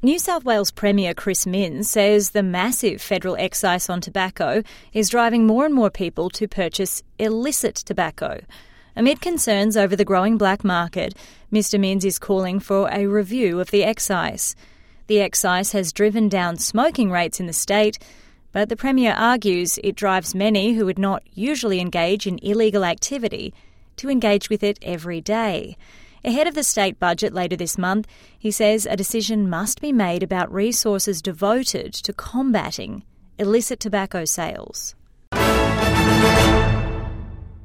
New South Wales Premier Chris Minns says the massive federal excise on tobacco is driving more and more people to purchase illicit tobacco. Amid concerns over the growing black market, Mr Minns is calling for a review of the excise. The excise has driven down smoking rates in the state, but the Premier argues it drives many who would not usually engage in illegal activity to engage with it every day. Ahead of the state budget later this month, he says a decision must be made about resources devoted to combating illicit tobacco sales.